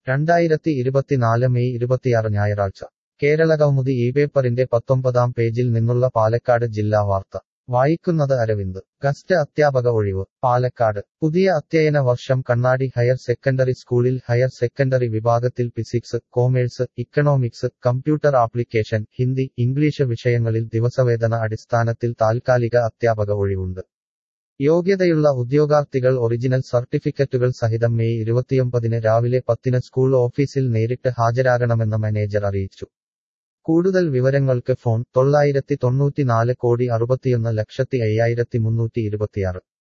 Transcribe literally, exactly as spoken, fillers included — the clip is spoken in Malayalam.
രണ്ടായിരത്തി ഇരുപത്തിനാല് മെയ് ഇരുപത്തിയാറ് ഞായറാഴ്ച കേരളകൗമുദി ഈ പേപ്പറിന്റെ പത്തൊമ്പതാം പേജിൽ നിന്നുള്ള പാലക്കാട് ജില്ലാ വാർത്ത വായിക്കുന്നത് അരവിന്ദ് ഗസ്റ്റ് അധ്യാപക ഒഴിവ് പാലക്കാട് പുതിയ അധ്യയന വർഷം കണ്ണാടി ഹയർ സെക്കൻഡറി സ്കൂളിൽ ഹയർ സെക്കൻഡറി വിഭാഗത്തിൽ physics commerce economics computer application Hindi English വിഷയങ്ങളിൽ ദിവസവേതന അടിസ്ഥാനത്തിൽ താൽക്കാലിക അധ്യാപക ഒഴിവുണ്ട് യോഗ്യതയുള്ള ഉദ്യോഗാർത്ഥികൾ ഒറിജിനൽ സർട്ടിഫിക്കറ്റുകൾ സഹിതം മെയ് ഇരുപത്തിയൊമ്പതിന് രാവിലെ പത്തിന് സ്കൂൾ ഓഫീസിൽ നേരിട്ട് ഹാജരാകണമെന്ന് മാനേജർ അറിയിച്ചു കൂടുതൽ വിവരങ്ങൾക്ക് ഫോൺ തൊള്ളായിരത്തി തൊണ്ണൂറ്റിനാല് കോടി അറുപത്തിയൊന്ന് ലക്ഷത്തി അയ്യായിരത്തി മുന്നൂറ്റി ഇരുപത്തിയാറ്